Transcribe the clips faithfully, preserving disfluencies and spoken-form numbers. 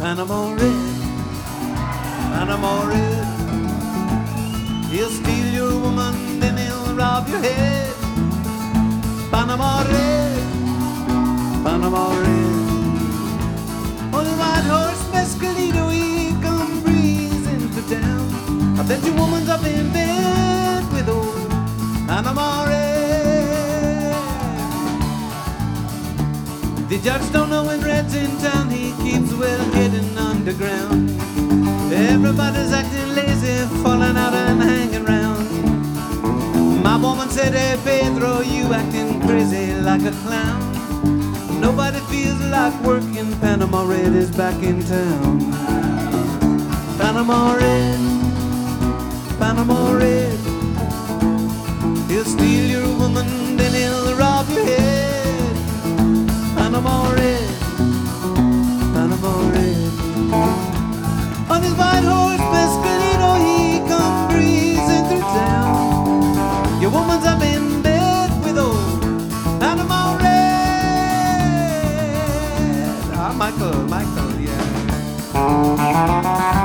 Panama Red, Panama Red. He'll steal your woman, then he'll rob your head. Panama Red, Panama Red. On the white horse Mescalito, he come breezing to town. I bet your woman's up in bed with old Panama Red. The judge don't know when Red's in town, he keeps well hidden underground. Everybody's acting lazy, falling out and hanging round. My woman said, hey Pedro, you acting crazy like a clown. Nobody feels like working, Panama Red is back in town. Panama Red, Panama Red. He'll steal your woman, then he'll rob your head. Panama Red, Panama Red. On his white horse Mescalito, he come breezing through town. Your woman's up in bed with old Panama Red. Ah, Michael, Michael, yeah.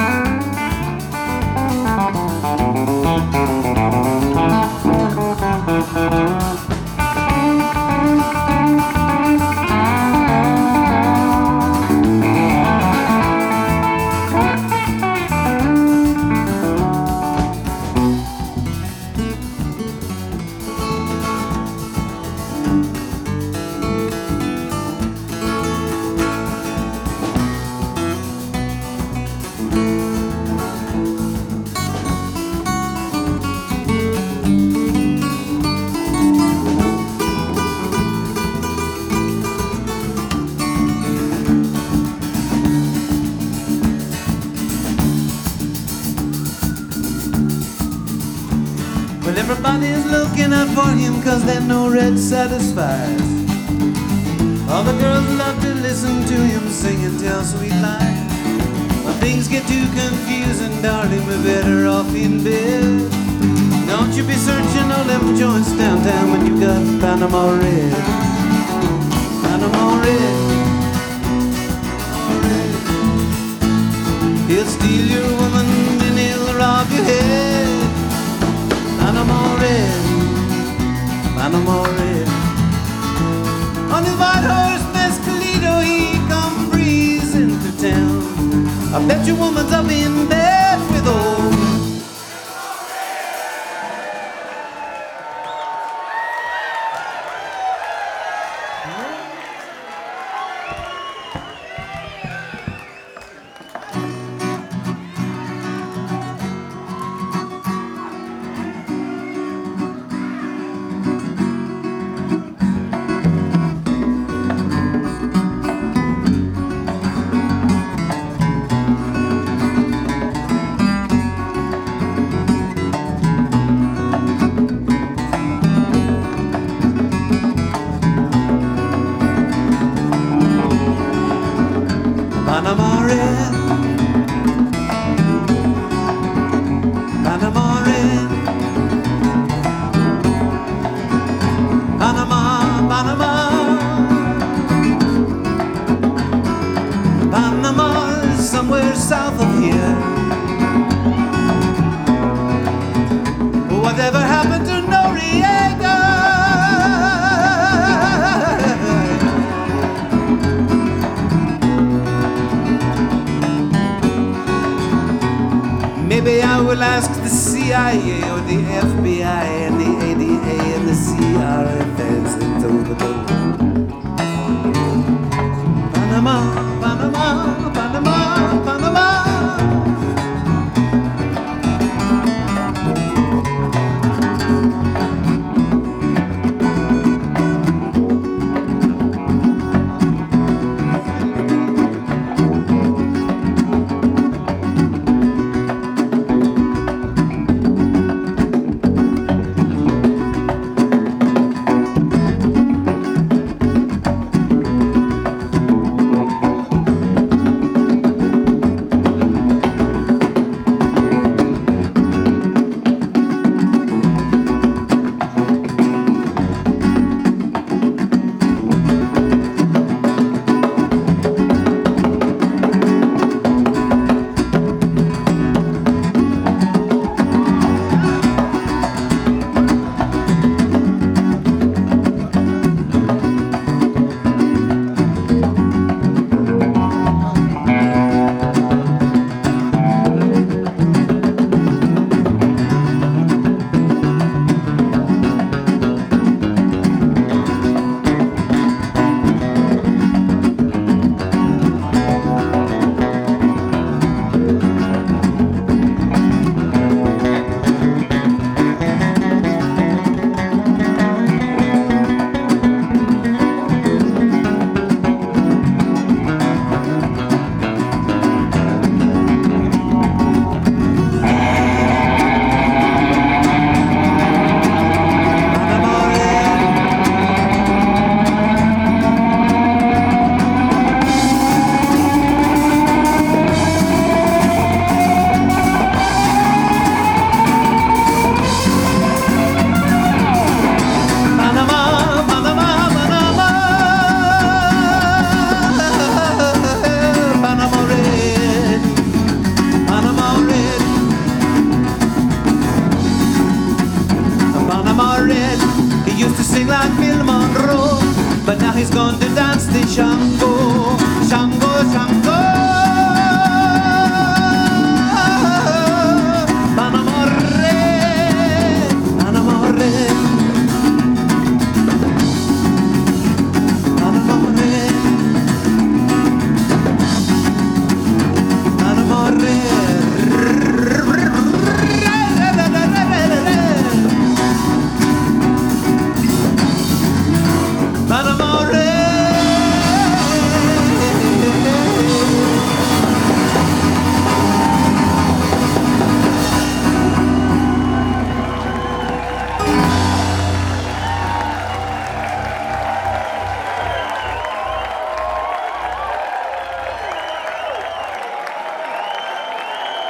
Well, everybody's looking out for him, cause they know Red satisfies. All the girls love to listen to him sing and tell sweet lies. When things get too confusing, darling, we're better off in bed. Don't you be searching all them joints downtown when you got Panama Red. Panama Red, Panama Red. He'll steal your woman, then he'll rob your head. Panama Red, Panama Red. On his white horse Mescalito, he come breezing through town. I bet your woman's up in bed with old Panama Red, Panama Red. Panama, Panama. Panama is somewhere south of here. Whatever happened to Noriega? Maybe I will ask the C I A or the F B I and the A D A and the C R F S and over the